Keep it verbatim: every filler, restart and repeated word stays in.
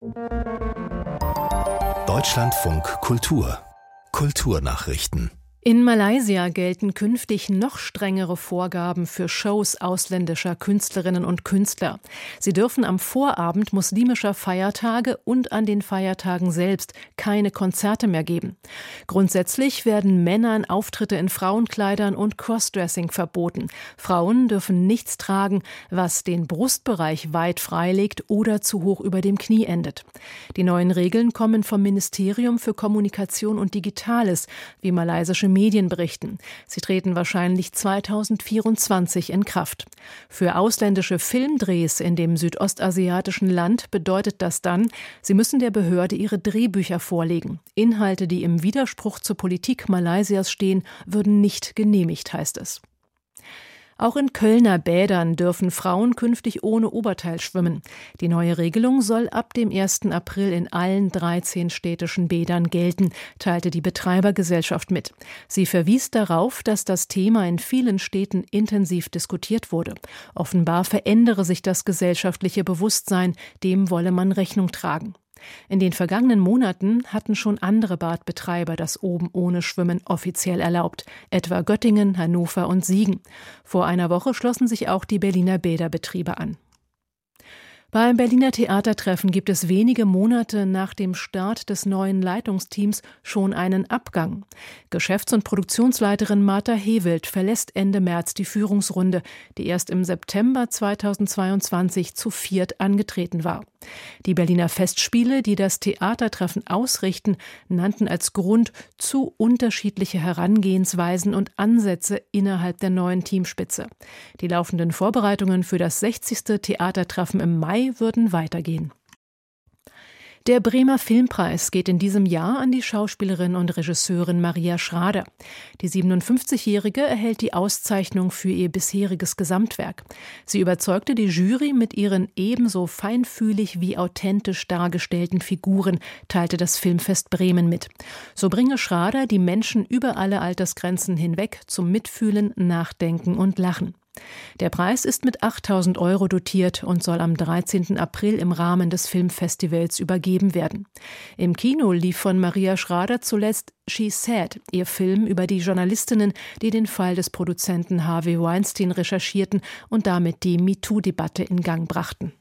Deutschlandfunk Kultur Kulturnachrichten. In Malaysia gelten künftig noch strengere Vorgaben für Shows ausländischer Künstlerinnen und Künstler. Sie dürfen am Vorabend muslimischer Feiertage und an den Feiertagen selbst keine Konzerte mehr geben. Grundsätzlich werden Männern Auftritte in Frauenkleidern und Crossdressing verboten. Frauen dürfen nichts tragen, was den Brustbereich weit freilegt oder zu hoch über dem Knie endet. Die neuen Regeln kommen vom Ministerium für Kommunikation und Digitales, wie malaysische Medien berichten. Sie treten wahrscheinlich zweitausendvierundzwanzig in Kraft. Für ausländische Filmdrehs in dem südostasiatischen Land bedeutet das dann, sie müssen der Behörde ihre Drehbücher vorlegen. Inhalte, die im Widerspruch zur Politik Malaysias stehen, würden nicht genehmigt, heißt es. Auch in Kölner Bädern dürfen Frauen künftig ohne Oberteil schwimmen. Die neue Regelung soll ab dem ersten April in allen dreizehn städtischen Bädern gelten, teilte die Betreibergesellschaft mit. Sie verwies darauf, dass das Thema in vielen Städten intensiv diskutiert wurde. Offenbar verändere sich das gesellschaftliche Bewusstsein, dem wolle man Rechnung tragen. In den vergangenen Monaten hatten schon andere Badbetreiber das Oben ohne Schwimmen offiziell erlaubt, etwa Göttingen, Hannover und Siegen. Vor einer Woche schlossen sich auch die Berliner Bäderbetriebe an. Beim Berliner Theatertreffen gibt es wenige Monate nach dem Start des neuen Leitungsteams schon einen Abgang. Geschäfts- und Produktionsleiterin Martha Hewelt verlässt Ende März die Führungsrunde, die erst im September zweitausendzweiundzwanzig zu viert angetreten war. Die Berliner Festspiele, die das Theatertreffen ausrichten, nannten als Grund zu unterschiedliche Herangehensweisen und Ansätze innerhalb der neuen Teamspitze. Die laufenden Vorbereitungen für das sechzigste Theatertreffen im Mai würden weitergehen. Der Bremer Filmpreis geht in diesem Jahr an die Schauspielerin und Regisseurin Maria Schrader. Die siebenundfünfzigjährige erhält die Auszeichnung für ihr bisheriges Gesamtwerk. Sie überzeugte die Jury mit ihren ebenso feinfühlig wie authentisch dargestellten Figuren, teilte das Filmfest Bremen mit. So bringe Schrader die Menschen über alle Altersgrenzen hinweg zum Mitfühlen, Nachdenken und Lachen. Der Preis ist mit achttausend Euro dotiert und soll am dreizehnten April im Rahmen des Filmfestivals übergeben werden. Im Kino lief von Maria Schrader zuletzt She Said, ihr Film über die Journalistinnen, die den Fall des Produzenten Harvey Weinstein recherchierten und damit die MeToo-Debatte in Gang brachten.